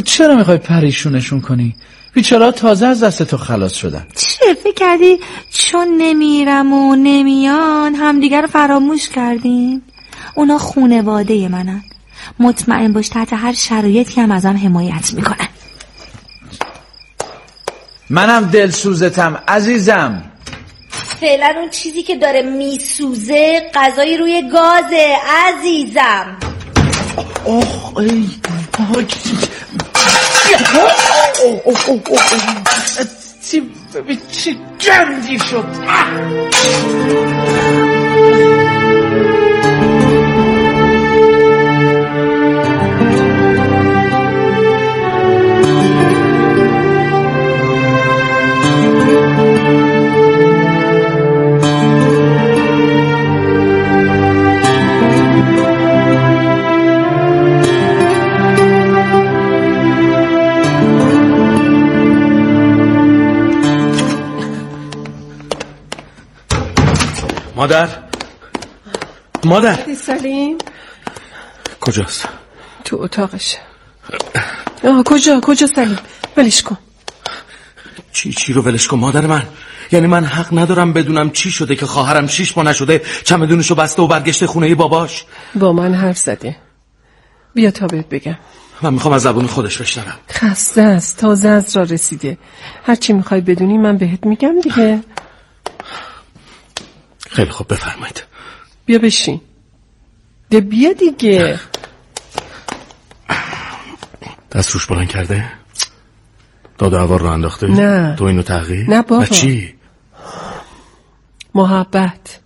چرا میخوای پریشونشون کنی؟ بیچاره تازه از دست تو خلاص شدن. چه فکر کردی چون نمیرم و نمیان همدیگر رو فراموش کردیم؟ اونا خونواده منن، مطمئن باش تحت هر شرایطی هم ازم حمایت میکنن. منم دلسوزتم عزیزم. فعلا اون چیزی که داره میسوزه غذای روی گازه عزیزم. اوه ای چی گندی شد. مادر سلیم کجاست؟ تو اتاقش. کجا سلیم؟ ولش کن. چی رو ولش کن مادر من؟ یعنی من حق ندارم بدونم چی شده که خواهرم 6 ماه نشده چمدونشو بسته و برگشته خونه باباش؟ با من حرف زده. بیا تا بهت بگم. من میخوام از زبون خودش بشنوم. خسته است، تازه از راه رسیده. هرچی میخوای بدونی من بهت میگم دیگه. خیلی خوب بفرمایید. بیا بشین. بیا دیگه. دست روش بلند کرده؟ داد هوار رو انداخته؟ نه. تو اینو تغییر؟ نه بابا. چی؟ محبت.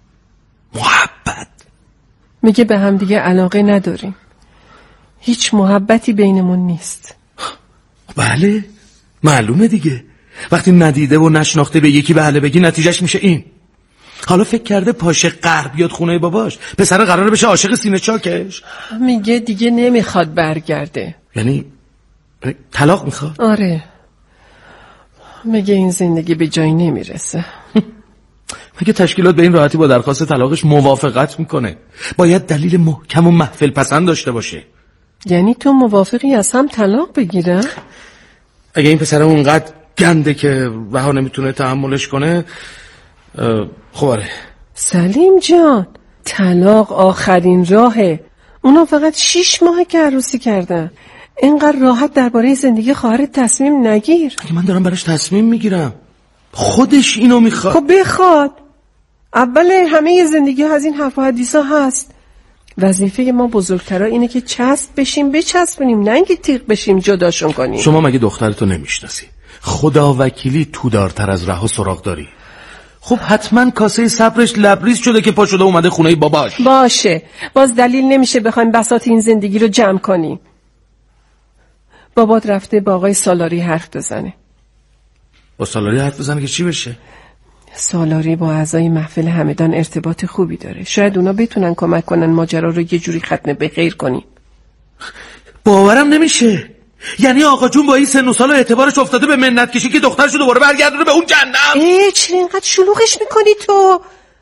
میگه به هم دیگه علاقه نداریم. هیچ محبتی بینمون نیست. بله معلومه دیگه. وقتی ندیده و نشناخته به یکی بله بگی نتیجهش میشه این. حالا فکر کرده پاشه قهر بیاد خونه باباش؟ پسر قراره بشه عاشق سینه چاکش؟ میگه دیگه نمیخواد برگرده. یعنی طلاق میخواد؟ آره. میگه این زندگی به جایی نمیرسه. مگه تشکیلات به این راحتی با درخواست طلاقش موافقت میکنه؟ باید دلیل محکم و محفل پسند داشته باشه. یعنی تو موافقی از هم طلاق بگیرن؟ اگه این پسر اونقدر گنده که رها نمیتونه تحملش کنه خب آره. سلیم جان طلاق آخرین راهه. اونا فقط 6 ماه که عروسی کردن. اینقدر راحت درباره زندگی خواهرت تصمیم نگیر. اگه من دارم براش تصمیم میگیرم خودش اینو میخواد. خب بخواد. اول همه زندگی ها از این حرف و حدیثا هست. وظیفه ما بزرگترا اینه که چسب بشیم بچسبونیم، نه اینکه تیغ بشیم جداشون کنیم. شما مگه دخترتو نمیشناسی؟ خدا وکیلی تو دارتر از رها سراغ داری. خب حتما کاسه صبرش لبریز شده که پا شده اومده خونه باباش. باشه باز دلیل نمیشه بخوایم بساط این زندگی رو جمع کنیم. بابات رفته با آقای سالاری حرف بزنه. با سالاری حرف بزنه که چی بشه؟ سالاری با اعضای محفل همدان ارتباط خوبی داره. شاید اونا بتونن کمک کنن ماجرا رو یه جوری ختم به خیر کنیم. باورم نمیشه. یعنی آقا جون با این سن و سال و اعتبارش افتاده به منت کشی که دخترشو دوباره برگردونه به اون جهنم. چرا اینقدر شلوغش میکنی تو؟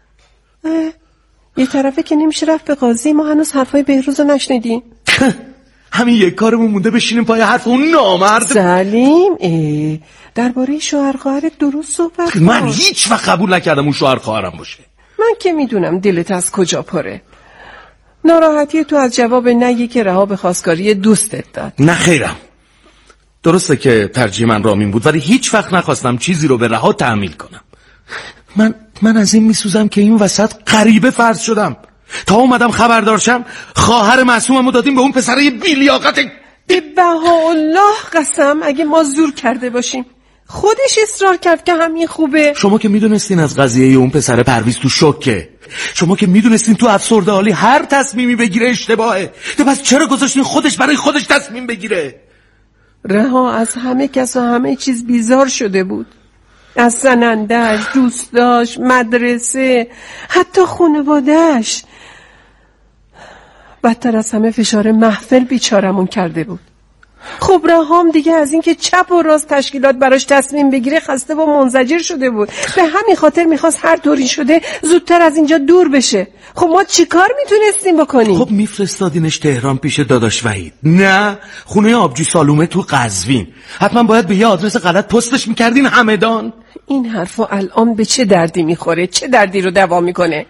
یه طرفه که نمیشه رفت به قاضی. ما هنوز حرفای بهروز رو نشنیدیم. همین یک کارمون مونده بشینیم پای حرف اون نامرد. سلیم درباره شوهر خواهرت درست صحبت کن. من هیچ وقت قبول نکردم اون شوهر خواهرم باشه. من که میدونم دلت از کجا پره. ناراحتی تو از جواب نگی که رها به خواستگاری دوستت داد. نه خیرم. درسته که ترجیح من رامین بود ولی هیچ وقت نخواستم چیزی رو به رها تحمیل کنم. من از این میسوزم که این وسط غریبه فرض شدم. تا اومدم خبردارشم خواهر معصوممو دادیم به اون پسره بی‌لیاقت. به بهاءالله قسم اگه ما زور کرده باشیم. خودش اصرار کرد که همین خوبه. شما که میدونستین از قضیه اون پسر پرویز تو شوکه. شما که میدونستین تو افسرده حالی هر تصمیمی بگیره اشتباهه. تو بس چرا گذاشتین خودش برای خودش تصمیم بگیره؟ رها از همه کس و همه چیز بیزار شده بود. از زنندهش، دوستاش، مدرسه، حتی خانوادهش. بدتر از همه فشار محفل بیچارمون کرده بود. خب رهام دیگه از اینکه چپ و راست تشکیلات براش تصمیم بگیره خسته و منزجر شده بود. به همین خاطر میخواست هر طوری شده زودتر از اینجا دور بشه. خب ما چیکار میتونستیم بکنیم؟ خب میفرستادینش تهران پیش داداش وحید. نه، خونه آبجی سالومه تو قزوین. حتما باید به یه آدرس غلط پستش میکردین همدان. این حرفا الان به چه دردی میخوره؟ چه دردی رو دوا میکنه؟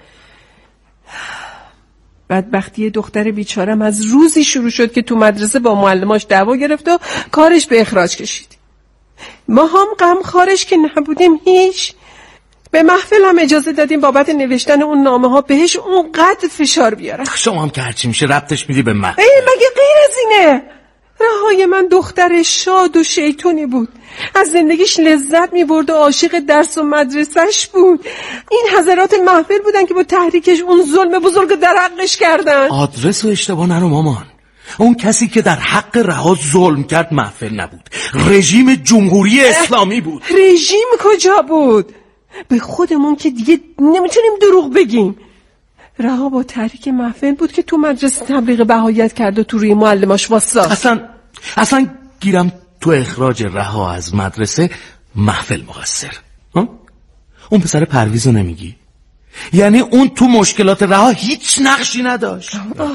بدبختی دختر بیچارم از روزی شروع شد که تو مدرسه با معلماش دعوا گرفت و کارش به اخراج کشید. ما هم غمخوارش که نبودیم هیچ. به محفل هم اجازه دادیم بابت نوشتن اون نامه ها بهش اونقدر فشار بیارن. شما هم که هرچی میشه ربطش میدی به من. مگه غیر از اینه؟ رهای من دختر شاد و شیطونی بود، از زندگیش لذت میبرد و عاشق درس و مدرسهش بود. این حضرات محفل بودن که با تحریکش اون ظلم بزرگ در حقش کردن. آدرس و اشتباه نرو مامان. اون کسی که در حق رها ظلم کرد محفل نبود، رژیم جمهوری اسلامی بود. رژیم کجا بود؟ به خودمون که دیگه نمیتونیم دروغ بگیم. رها با تحریک محفل بود که تو مدرسه تبلیغ بهایت کرد و تو روی معلماش واسه. اصلا گیرم تو اخراج رها از مدرسه محفل مقصر. اون پسر پرویزو نمیگی؟ یعنی اون تو مشکلات رها هیچ نقشی نداشت.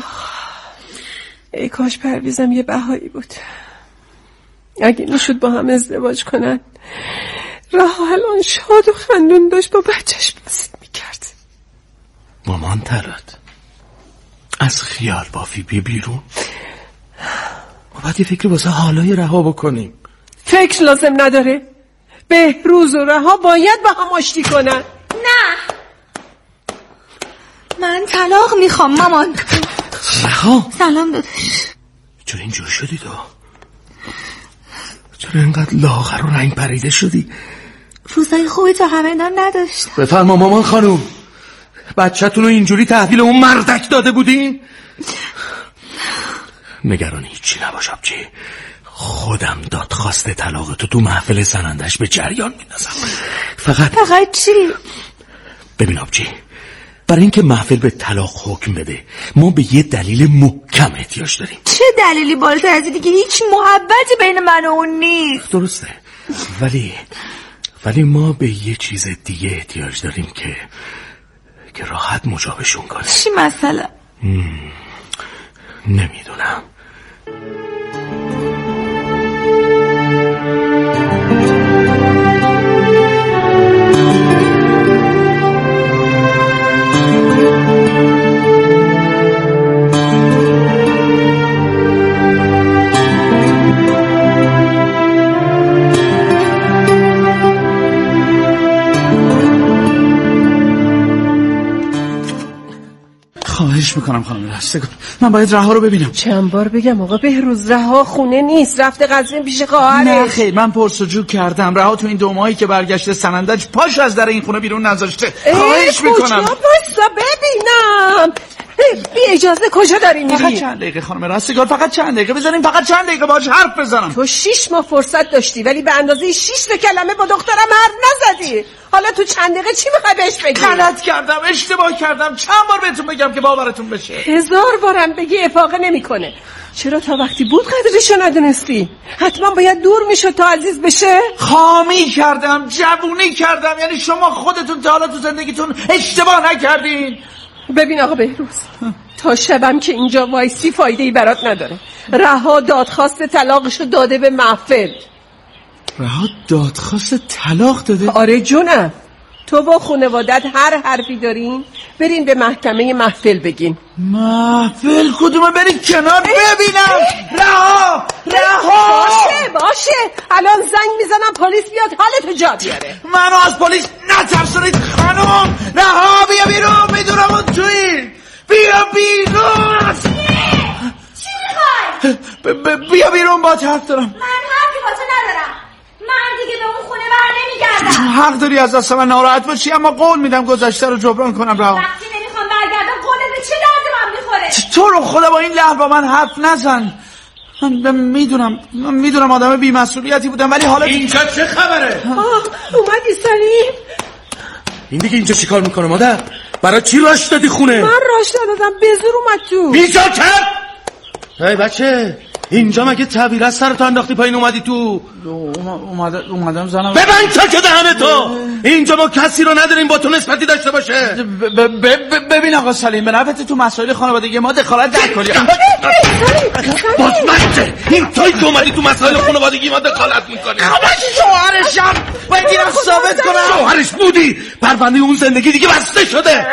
ای کاش پرویزم یه بهایی بود. اگه میشد با هم ازدواج کنن. رها الان شاد و خندون داشت با بچهش بازی میکرد. مامان ترد از خیال بافی بی بیرون. ما باید یه فکر واسه حالای رها بکنیم. فکر لازم نداره. بهروز و رها باید با هم آشتی کنن. نه، من طلاق میخوام مامان. رها سلام داداش. چرا اینجور شدی تو؟ چرا اینقدر لاغر و رنگ پریده شدی؟ روزای خوبی تا همدان نداشتم. بفرما مامان خانوم، بچه‌تون رو اینجوری تحویل اون مردک داده بودین؟ نگران هیچی نباش آبجی، خودم دادخواست طلاقتو تو محفل زنندش به جریان میندازم. فقط چی؟ ببین آبجی، برای اینکه محفل به طلاق حکم بده ما به یه دلیل محکم احتیاج داریم. چه دلیلی بالاتر از دیگه؟ هیچ محبتی بین من و اون نیست. درسته، ولی ما به یه چیز دیگه احتیاج داریم که راحت مجابشون کنه. چی مثلا؟ نمیدونم. خواهش میکنم خانم رستگار، من باید رها رو ببینم. چند بار بگم آقا بهروز رها خونه نیست، رفته قزوین پیش خواهرش. نه خیر، من پرسجو کردم. رها تو این 2 ماهی که برگشته سنندج پاش از در این خونه بیرون نذاشته. خواهش میکنم. کجا بسا ببینم. بی اجازه کجا داری میری؟ فقط چند دقیقه خانم رستگار، فقط چند دقیقه بذاریم، فقط چند دقیقه باهاش حرف بزنم. تو 6 ماه فرصت داشتی ولی به اندازه 6 کلمه با دخترم حرف نزدی. حالا تو چند دقیقه چی میخوای بهش بگی؟ غلط کردم، اشتباه کردم. چند بار بهتون بگم که باورتون بشه؟ 1000 بارم بگی افاقه نمیکنه. چرا تا وقتی بود قدرشو ندونستی؟ حتما باید دور میشد تا عزیز بشه. خامی کردم، جوونی کردم. یعنی شما خودتون تا حالا تو زندگیتون اشتباه نکردین؟ ببین آقا بهروز، تا شبم که اینجا وایسی فایده‌ای برات نداره. رها دادخواست طلاقشو داده به محفل. رها دادخواست طلاق داده؟ آره جونم. تو با خانوادت هر حرفی دارین برین به محکمه محفل بگین. محفل کدومه؟ برین کنار ببینم. رها باشه الان زنگ میزنم پلیس بیاد حالتو جا بیاره. منو از پلیس نترسونید خانم. رها بیا بیرون، میدونم اون تویی. بیا بیرون. چی میخوای؟ بیا بیرون، با حرف دارم. من حرفی با تو ندارم. من دیگه به اون خونه بر نمیگردم. حق داری از دست من ناراحت باشی، اما قول میدم گذشته رو جبران کنم. رها وقتی نمیخوام برگردم قولت به چه درد من میخوره؟ تو رو خدا با این لحن با من حرف نزن. من میدونم آدم بی‌مسئولیتی بودم، ولی حالا اینجا چه خبره؟ اومدی سلیم؟ این دیگه اینجا چیکار میکنه مادر؟ برای چی راش دادی خونه؟ من راش ندادم، به زور اومد تو. بیجا کرد. هی بچه، اینجا مگه طویل از سرت انداختی پایین اومدی تو؟ اومدم زنم. ببند چاک دهن تو. اینجا ما کسی رو نداریم با تو نسبتی داشته باشه. ببین آقا سلیم، به نفعت تو مسائل خانوادگی ما دخالت نکنی. باز من این توی که اومدی تو مسائل خانوادگی ما دخالت میکنی. شوهرشم باید اینم ثابت کنم. شوهرش بودی، پرونده اون زندگی دیگه بسته شده.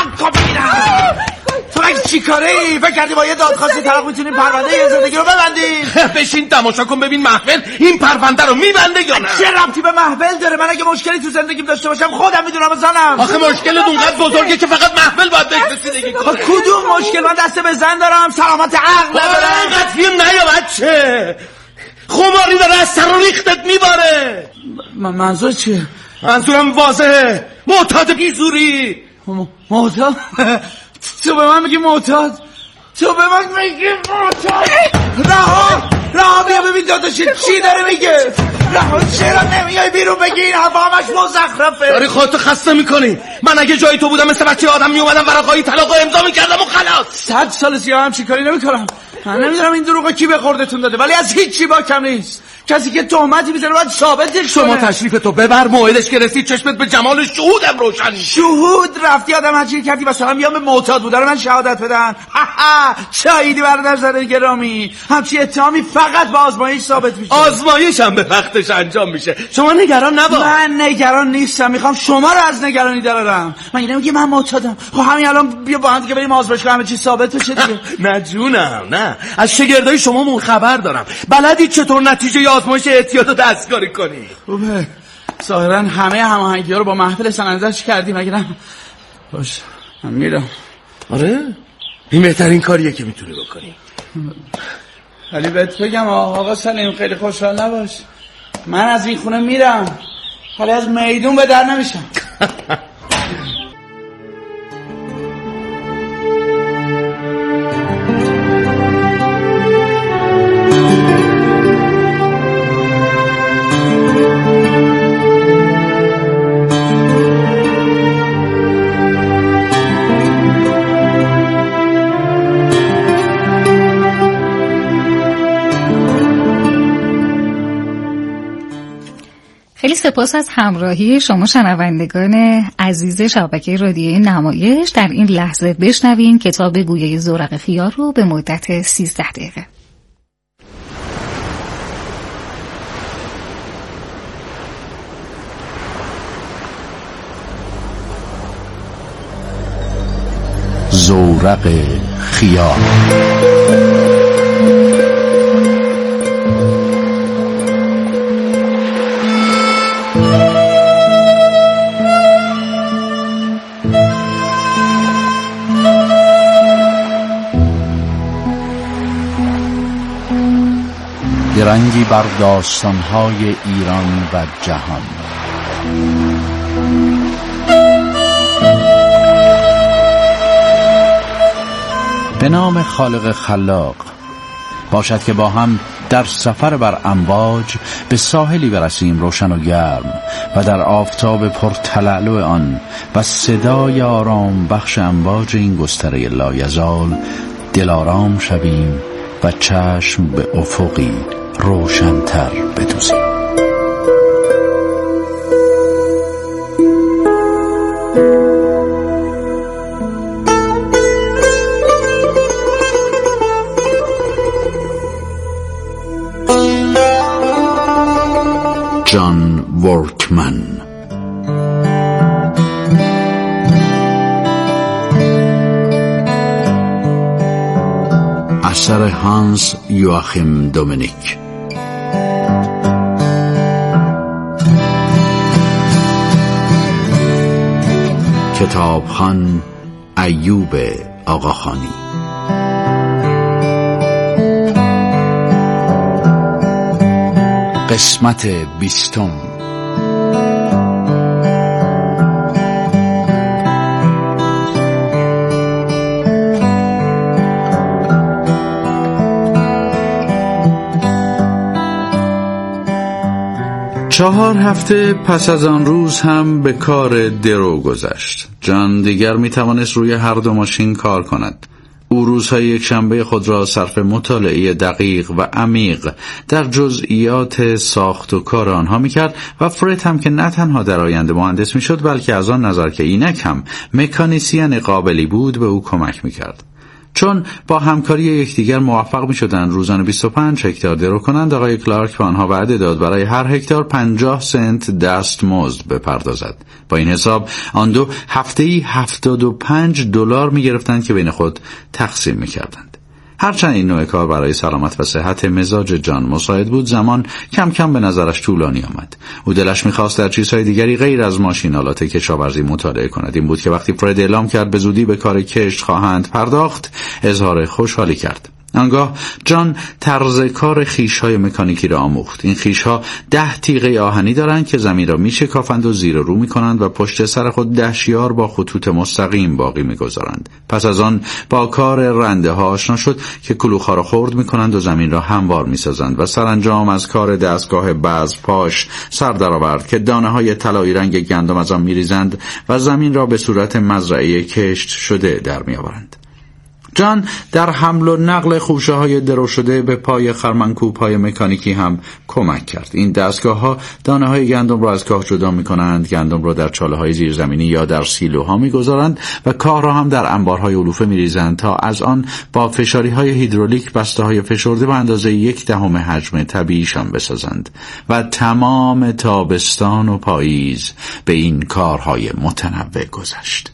تو اگه چی کاره ای؟ فکر کردی با یه دادخواست طلاق میتونیم پرونده یه زندگی رو ببندیم؟ بشین تماشا کن ببین محفل این پرونده رو میبنده یا نه. چه ربطی به محفل داره؟ من اگه مشکلی تو زندگیم داشته باشم خودم میدونم زنم. آخه مشکل اونقدر بزرگه که فقط محفل باید بهش رسیدگی کنه. کدوم مشکل؟ من دست به زن دارم، سلامت عقل ندارم. اینقدر فیلم نیا بچه. خماری داره از سر و ریختت میباره. منظور چیه؟ منظورم واضحه. معتاد بیزوری. معتاد؟ تو به من میگی معتاد؟ تو به من میگی معتاد؟ رها بیا ببین داداشی چی داره میگه. رها چرا نمیای بیرون بگی؟ این حرفا همش مزخرفه. داری خودتو خسته میکنی. من اگه جای تو بودم مثل بچه آدم میومدم ورقای طلاق امضا میکردم و خلاص. 100 سال سیاه هم چی کاری نمیکنم. من نمیدونم این دروغو کی به خوردتون داده، ولی از هیچی با کم نیست. کسی که تهمتی میزنه باید ثابتش کنه. شما تشریف تو ببر، موعدش که رسید چشمت به جمال شهودم روشن. شهود رفتی آدم هرچی کردی مثلا بیام به معتاد بودن من شهادت بدن. چاییدی برادر زده گرامی. همچی اتهامی فقط با آزمایش ثابت میشه. آزمایش هم به وقتش انجام میشه. شما نگران نباش. من نگران نیستم، میخوام شما رو از نگرانی درارم. من نمیگم من معتادم. خب همین الان بیا با هم دیگه بریم آزمایشگاه همه چی ثابت بشه دیگه. نه جونم، نه. از شاگردای شما خبر دارم. بلدی چطور نتیجه آزمایش اعتیاد رو دستکاری کنی. خوبه. ظاهرا همه هماهنگی‌ها رو با محفل سنندش کردیم اگه نه. باش من میرم. آره؟ این بهترین کاریه که میتونی بکنی. ولی بهت بگم آقا سلیم خیلی خوشحال نباش. من از این خونه میرم، ولی از میدون به در نمیشم. خیلی سپاس از همراهی شما شنوندگان عزیز شبکه رادیویی نمایش. در این لحظه بشنوین کتاب گویای زورق خیار رو به مدت 13 دقیقه. زورق خیار. رنگی بر داستان‌های ایران و جهان. به نام خالق خلاق. باشد که با هم در سفر بر امواج به ساحلی برسیم روشن و گرم و در آفتاب پرتلالو آن و صدای آرام بخش امواج این گستره لایزال دلارام شویم و چشم به افقی روشن‌تر بدوزیم. جان ورکمن. اثر هانس یواخیم دومینیک. کتابخوان ایوب آقاخانی. قسمت 20. چهار هفته پس از آن روز هم به کار درو گذشت. جان دیگر می توانست روی هر دو ماشین کار کند. او روزهای یکشنبه خود را صرف مطالعه دقیق و عمیق در جزئیات ساخت و کار آنها می‌کرد و فرد هم که نه تنها در آینده مهندس می‌شد بلکه از آن نظر که اینک هم مکانیسین قابلی بود به او کمک می‌کرد. چون با همکاری یکدیگر موفق می‌شدند روزانه 25 هکتار درو کنند، آقای کلارک به آنها وعده داد برای هر هکتار 50 سنت دستمزد بپردازد. با این حساب آن دو هفته‌ای $75 می‌گرفتند که بین خود تقسیم می‌کردند. هرچند این نوع کار برای سلامت و صحت مزاج جان مساعد بود، زمان کم کم به نظرش طولانی آمد. او دلش می‌خواست در چیزهای دیگری غیر از ماشین‌آلات کشاورزی مطالعه کند. این بود که وقتی فرد اعلام کرد به زودی به کار کشت خواهند پرداخت، اظهار خوشحالی کرد. آنگاه جان طرز کار خیش‌های مکانیکی را آموخت. این خیش‌ها 10 تیغه آهنی دارند که زمین را می‌شکافند و زیر و رو می‌کنند و پشت سر خود دشیار با خطوط مستقیم باقی می‌گذارند. پس از آن با کار رنده‌ها آشنا شد که کلوخ‌ها را خرد می‌کنند و زمین را هموار می‌سازند و سرانجام از کار دستگاه بذر پاش سر درآورد که دانه‌های طلایی رنگ گندم از آن می‌ریزند و زمین را به صورت مزرعه کشت شده در می‌آورند. جان در حمل و نقل خوشه‌های درو شده به پای خرمنکوب‌های مکانیکی هم کمک کرد. این دستگاه‌ها دانه‌های گندم را از کاه جدا می‌کنند، گندم را در چاله‌های زیرزمینی یا در سیلوها می‌گذارند و کاه را هم در انبارهای علوفه می‌ریزند تا از آن با فشاری‌های هیدرولیک بسته‌های فشرده به اندازه 1/10 حجم طبیعیشان بسازند و تمام تابستان و پاییز به این کارهای متنوع گذشت.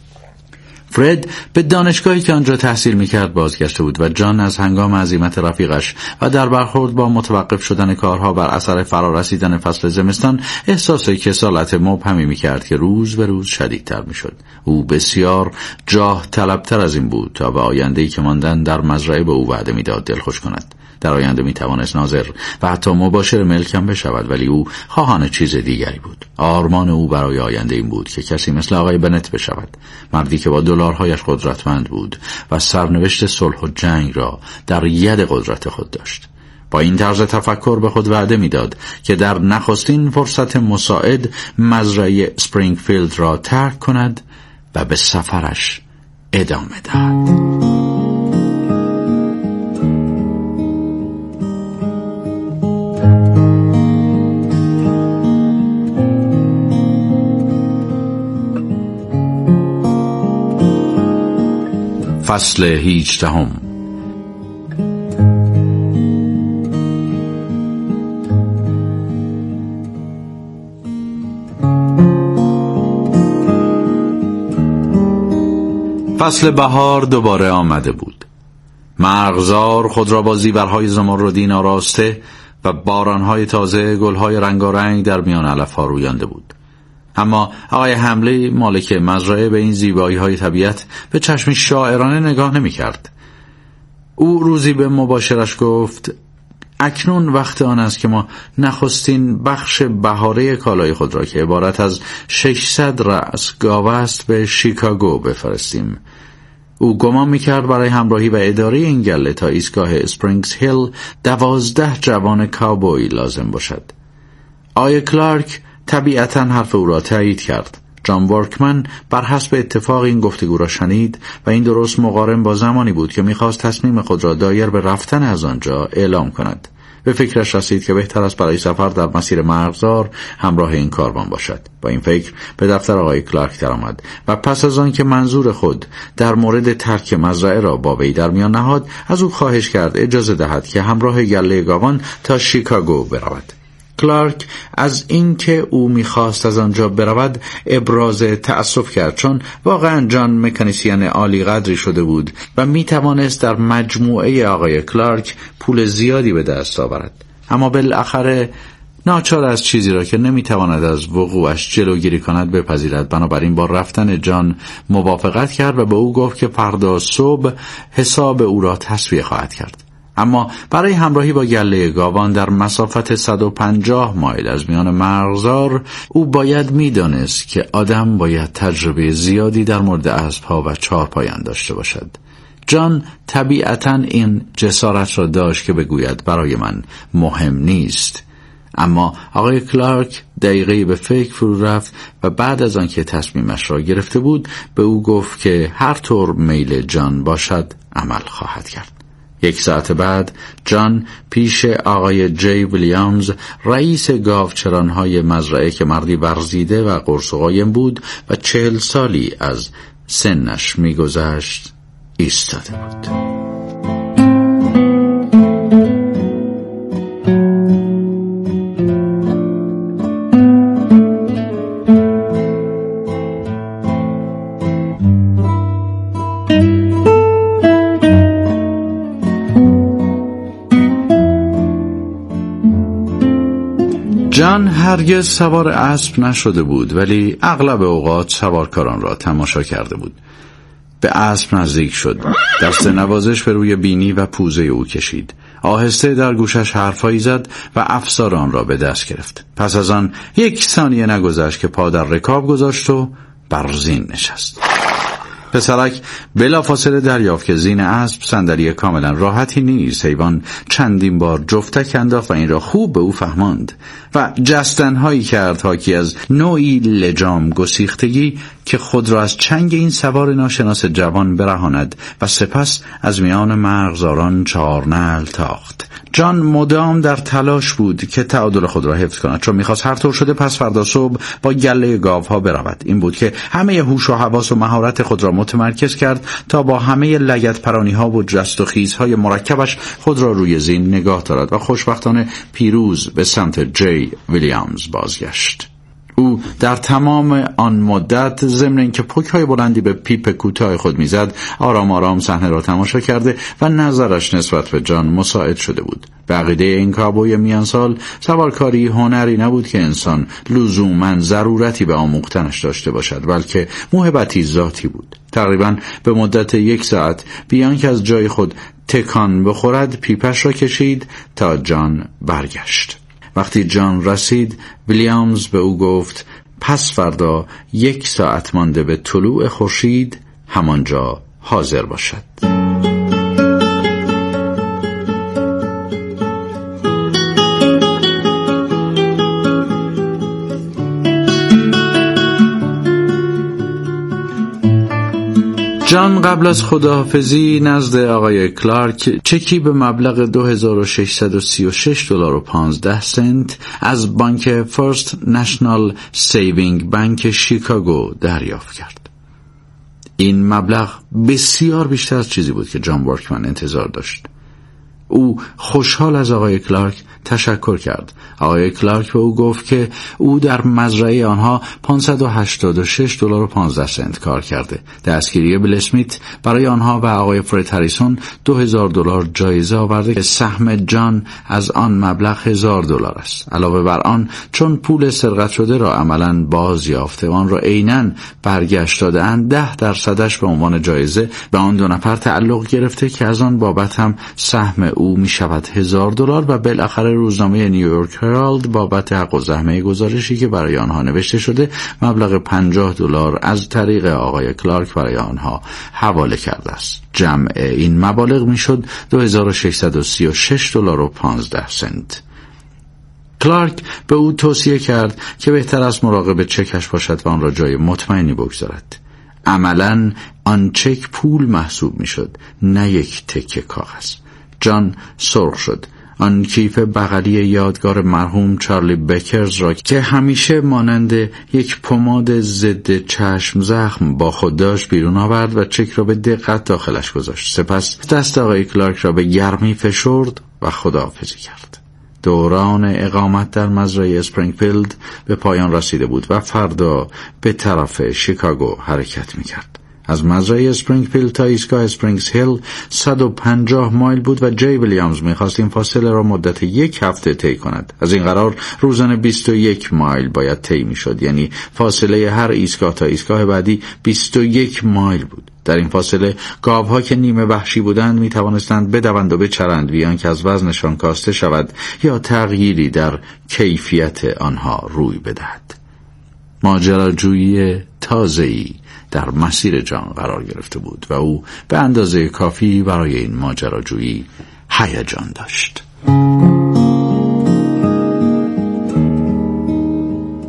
فرد به دانشگاهی که آنجا تحصیل میکرد بازگشته بود و جان از هنگام عزیمت رفیقش و در برخورد با متوقف شدن کارها بر اثر فرارسیدن فصل زمستان احساس کسالت مبهمی میکرد که روز به روز شدیدتر میشد. او بسیار جاه طلبتر از این بود تا به آینده‌ای که ماندن در مزرعه به او وعده میداد دلخوش کند. در آینده میتوانست ناظر و حتی مباشر ملکم بشود، ولی او خواهان چیز دیگری بود. آرمان او برای آینده این بود که کسی مثل آقای بنت بشود، مردی که با دلارهایش قدرتمند بود و سرنوشت صلح و جنگ را در ید قدرت خود داشت. با این طرز تفکر به خود وعده میداد که در نخستین فرصت مساعد مزرعه اسپرینگفیلد را ترک کند و به سفرش ادامه دهد. فصل 18. فصل بهار دوباره آمده بود. مرغزار خود را با زیورهای زمردین آراسته و بارانهای تازه گلهای رنگارنگ در میان علفها رویانده بود. اما آقای حملی مالک مزرعه به این زیبایی‌های طبیعت به چشمی شاعرانه نگاه نمی‌کرد. او روزی به مباشرش گفت: اکنون وقت آن است که ما نخستین بخش بهاره کالای خود را که عبارت از 600 رأس گاو است به شیکاگو بفرستیم. او گمان می‌کرد برای همراهی و اداره این گله تا ایستگاه اسپرینگز هیل 12 جوان کاوبوی لازم باشد. آقای کلارک طبیعتاً حرف او را تایید کرد. جان ورکمن بر حسب اتفاق این گفتگو را شنید و این درست مقارن با زمانی بود که می‌خواست تصمیم خود را دایر به رفتن از آنجا اعلام کند. به فکرش رسید که بهتر است برای سفر در مسیر مرغزار همراه این کاروان باشد. با این فکر به دفتر آقای کلارک درآمد و پس از آن که منظور خود در مورد ترک مزرعه را با وی در میان نهاد، از او خواهش کرد اجازه دهد که همراه گله گاوان تا شیکاگو برود. کلارک از اینکه او می‌خواست از آنجا برود ابراز تأسف کرد، چون واقعا جان مکانیسین عالی قدری شده بود و می‌توانست در مجموعه آقای کلارک پول زیادی به دست آورد. اما بالاخره ناچار از چیزی را که نمی‌تواند از وقوعش جلوگیری کند بپذیرد. بنابراین با رفتن جان موافقت کرد و به او گفت که فردا صبح حساب او را تسویه خواهد کرد. اما برای همراهی با گله گاوان در مسافت 150 مایل از میان مرغزار، او باید می‌دانست که آدم باید تجربه زیادی در مورد اسب‌ها و چهارپایان داشته باشد. جان طبیعتاً این جسارت را داشت که بگوید برای من مهم نیست. اما آقای کلارک دقیقه به فکر فرو رفت و بعد از آنکه تصمیمش را گرفته بود به او گفت که هر طور میل جان باشد عمل خواهد کرد. 1 ساعت بعد جان پیش آقای جی ویلیامز رئیس گاوچرانهای مزرعه که مردی ورزیده و قرص و قایم بود و 40 سالی از سنش میگذشت ایستاده بود. جان هرگز سوار اسب نشده بود ولی اغلب اوقات سوارکاران را تماشا کرده بود. به اسب نزدیک شد، دست نوازش به روی بینی و پوزه او کشید، آهسته در گوشش حرفایی زد و افسار آن را به دست گرفت. پس از آن 1 ثانیه نگذشت که پا در رکاب گذاشت و بر زین نشست. پسرک بلافاصله دریافت که زین اسب صندلی کاملا راحتی نیست. حیوان چندین بار جفتک انداخت و این را خوب به او فهماند و جستنهایی کرد حاکی از نوعی لجام گسیختگی که خود را از چنگ این سوار ناشناس جوان برهاند و سپس از میان مرغزاران 4 نعل تاخت. جان مدام در تلاش بود که تعادل خود را حفظ کند، چون می‌خواست هر طور شده پس فردا صبح با گله گاوها برود. این بود که همه هوش و حواس و مهارت خود را متمرکز کرد تا با همه لگد پرانی‌ها و جست و خیزهای مرکبش خود را روی زین نگاه دارد و خوشبختانه پیروز به سمت جی ویلیامز بازگشت. او در تمام آن مدت ضمن اینکه پک‌های بلندی به پیپ کوتاه خود میزد آرام آرام صحنه را تماشا کرده و نظرش نسبت به جان مساعد شده بود. به عقیده این کاوبوی میان سال سوارکاری هنری نبود که انسان لزوماً ضرورتی به آموختنش داشته باشد، بلکه موهبتی ذاتی بود. تقریباً به مدت 1 ساعت بیان که از جای خود تکان بخورد پیپش را کشید تا جان برگشت. وقتی جان رسید ویلیامز به او گفت پس فردا 1 ساعت مانده به طلوع خورشید همانجا حاضر باشد. جان قبل از خداحافظی نزد آقای کلارک چکی به مبلغ $2636.15 از بانک فرست نشنال سیوینگ بانک شیکاگو دریافت کرد. این مبلغ بسیار بیشتر از چیزی بود که جان ورکمن انتظار داشت. او خوشحال از آقای کلارک تشکر کرد. آقای کلارک به او گفت که او در مزرعه آنها $586.15 کار کرده. دستگیری بیل اسمیت برای آنها و آقای فرید هریسون $2000 جایزه آورده که سهم جان از آن مبلغ $1000 است. علاوه بر آن چون پول سرقت شده را عملاً باز یافته و آن را عیناً برگشت داده‌اند 10% به عنوان جایزه به آن 2 نفر تعلق گرفته که از آن بابت هم سهم او می شود $1000 و بالاخره روزنامه نیویورک هرالد بابت حق و زحمه گزارشی که برای آنها نوشته شده مبلغ $50 از طریق آقای کلارک برای آنها حواله کرده است. جمع این مبالغ می شد $2636.15. کلارک به او توصیه کرد که بهتر است مراقب چکش باشد و آن را جای مطمئنی بگذارد. عملاً آن چک پول محسوب می شد، نه یک تکه کاغذ. جان سرخ شد. آن کیف بغلی یادگار مرحوم چارلی بکرز را که همیشه مانند یک پماد ضد چشم زخم با خود داشت بیرون آورد و چک را به دقت داخلش گذاشت. سپس دست آقای کلارک را به گرمی فشرد و خداحافظی کرد. دوران اقامت در مزرعه اسپرینگفیلد به پایان رسیده بود و فردا به طرف شیکاگو حرکت می‌کرد. از مزرعه اسپرینگفیلد تا ایستگاه اسپرینگز هیل 150 مایل بود و جی ویلیامز می‌خواست این فاصله را مدت 1 هفته طی کند. از این قرار روزانه 21 مایل باید طی می‌شد، یعنی فاصله هر ایستگاه تا ایستگاه بعدی 21 مایل بود. در این فاصله گاوها که نیمه وحشی بودند می‌توانستند بدوند و بچرند بیان که از وزنشان کاسته شود یا تغییری در کیفیت آنها روی بدهد. ماجراجویی تازه‌ای در مسیر جان قرار گرفته بود و او به اندازه کافی برای این ماجراجویی هیجان داشت.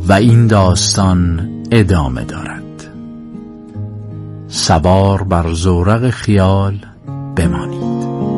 و این داستان ادامه دارد. سوار بر زورق خیال بمانید.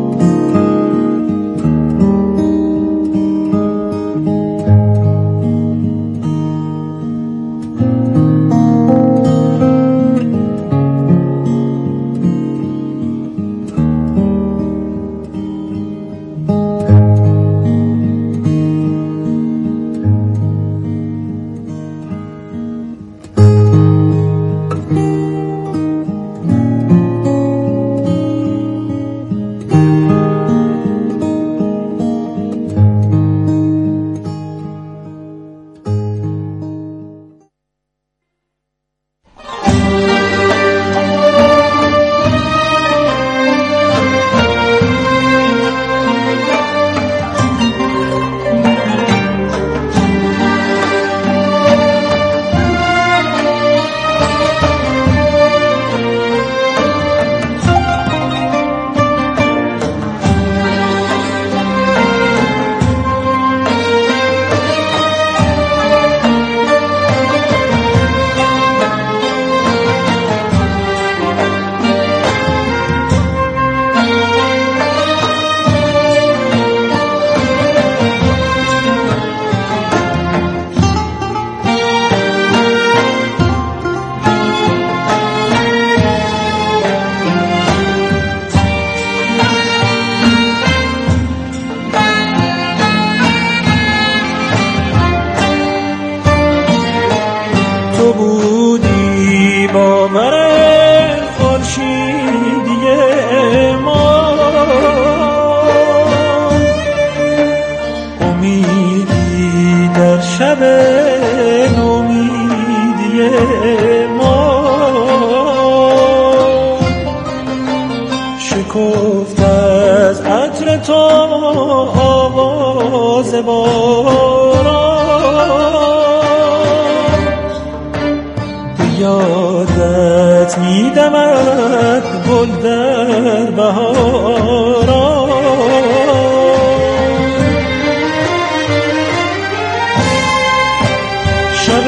شکفت از عطر تو آواز باران، یادت میدمد گل در بهاران. شب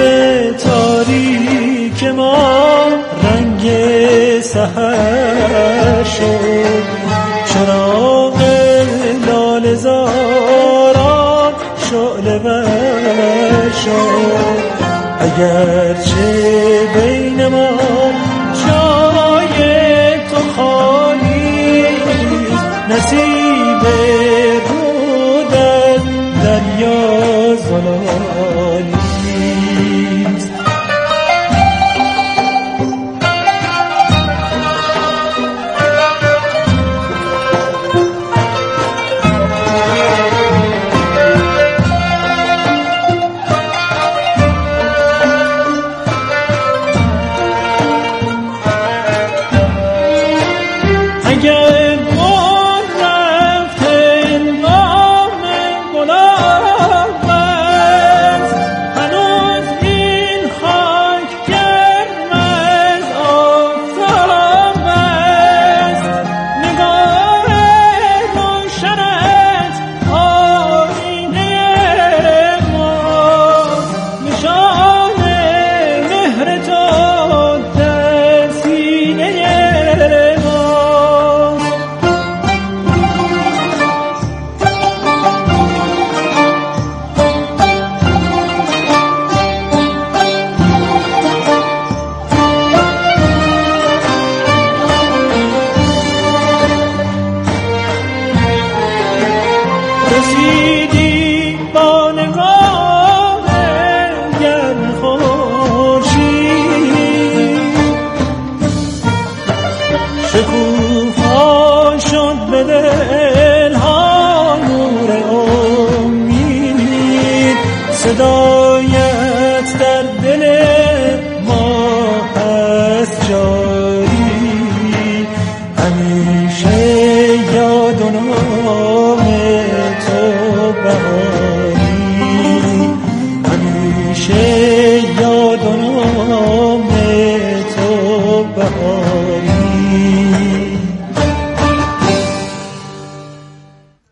تاریک ما رنگ سحر شد، چراغ لاله زاران شعله ور شد. اگرچه بین ما جای تو خالی، نصیب رود از دریا زلالی.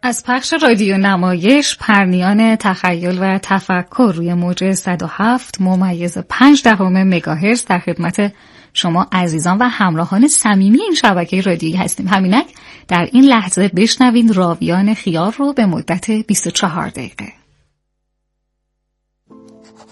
از پخش رادیو نمایش پرنیان تخیل و تفکر روی موج 107.5 مگاهرتز در خدمت شما عزیزان و همراهان صمیمی این شبکه رادیویی هستیم. همینک در این لحظه بشنوید راویان خیار رو به مدت 24 دقیقه.